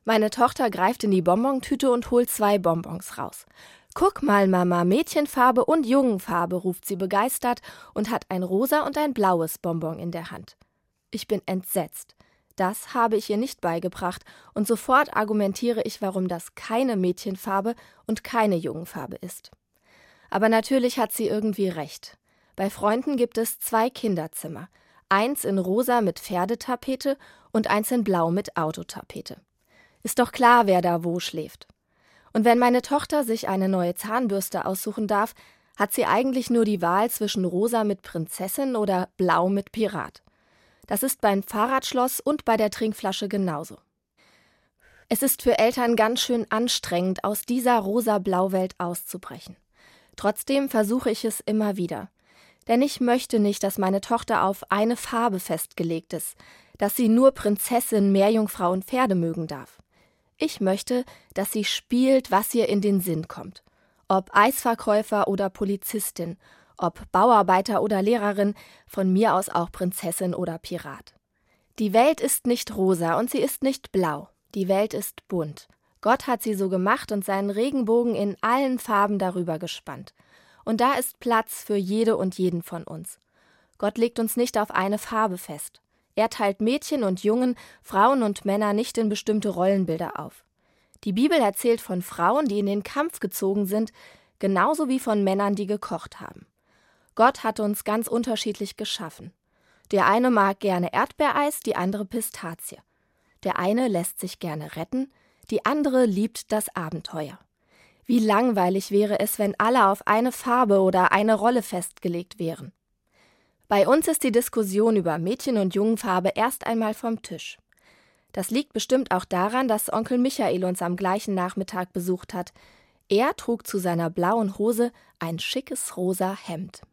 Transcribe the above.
Meine Tochter greift in die Bonbontüte und holt 2 Bonbons raus. »Guck mal, Mama, Mädchenfarbe und Jungenfarbe«, ruft sie begeistert und hat ein rosa und ein blaues Bonbon in der Hand. Ich bin entsetzt. Das habe ich ihr nicht beigebracht und sofort argumentiere ich, warum das keine Mädchenfarbe und keine Jungenfarbe ist. Aber natürlich hat sie irgendwie recht. Bei Freunden gibt es 2 Kinderzimmer. Eins in rosa mit Pferdetapete und eins in blau mit Autotapete. Ist doch klar, wer da wo schläft. Und wenn meine Tochter sich eine neue Zahnbürste aussuchen darf, hat sie eigentlich nur die Wahl zwischen rosa mit Prinzessin oder blau mit Pirat. Das ist beim Fahrradschloss und bei der Trinkflasche genauso. Es ist für Eltern ganz schön anstrengend, aus dieser rosa-blau-Welt auszubrechen. Trotzdem versuche ich es immer wieder. Denn ich möchte nicht, dass meine Tochter auf eine Farbe festgelegt ist, dass sie nur Prinzessin, Meerjungfrau und Pferde mögen darf. Ich möchte, dass sie spielt, was ihr in den Sinn kommt. Ob Eisverkäufer oder Polizistin, ob Bauarbeiter oder Lehrerin, von mir aus auch Prinzessin oder Pirat. Die Welt ist nicht rosa und sie ist nicht blau. Die Welt ist bunt. Gott hat sie so gemacht und seinen Regenbogen in allen Farben darüber gespannt. Und da ist Platz für jede und jeden von uns. Gott legt uns nicht auf eine Farbe fest. Er teilt Mädchen und Jungen, Frauen und Männer nicht in bestimmte Rollenbilder auf. Die Bibel erzählt von Frauen, die in den Kampf gezogen sind, genauso wie von Männern, die gekocht haben. Gott hat uns ganz unterschiedlich geschaffen. Der eine mag gerne Erdbeereis, die andere Pistazie. Der eine lässt sich gerne retten, die andere liebt das Abenteuer. Wie langweilig wäre es, wenn alle auf eine Farbe oder eine Rolle festgelegt wären. Bei uns ist die Diskussion über Mädchen- und Jungenfarbe erst einmal vom Tisch. Das liegt bestimmt auch daran, dass Onkel Michael uns am gleichen Nachmittag besucht hat. Er trug zu seiner blauen Hose ein schickes rosa Hemd.